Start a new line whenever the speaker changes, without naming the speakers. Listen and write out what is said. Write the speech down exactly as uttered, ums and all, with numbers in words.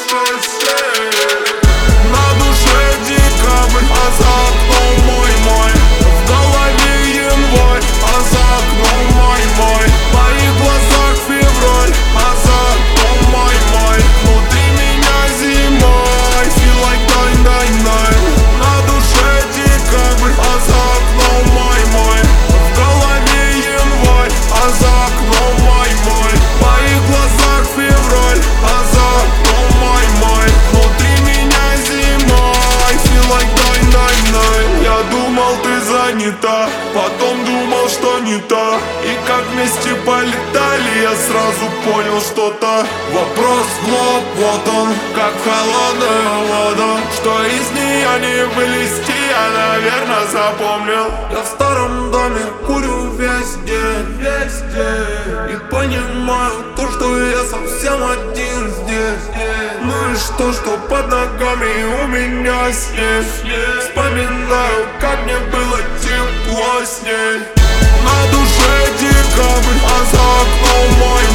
На душе декабрь, а за окном мой-мой. В голове январь, а за окном май-мой. В моих глазах февраль, а за окном май-мой. Внутри меня зима, I feel like nine nine nine. На душе декабрь, а за окном май-мой. В голове январь, а за окном май-мой. В моих глазах февраль, а за окном май-мой. Внутри меня зима, I feel like nine nine nine. Я думал, ты занята, потом думал, что не та. И как вместе полетали, я сразу понял что-то. Вопрос в лоб, вот он, как холодная вода. Что из нее не вылезти, я, наверное, запомнил. Я в старом доме курю весь день, весь день. И понимаю то, что я совсем один здесь. Ну и что, что под ногами у меня снег. Вспоминаю, как мне было тепло с ней. На душе декабрь, а за окном мой.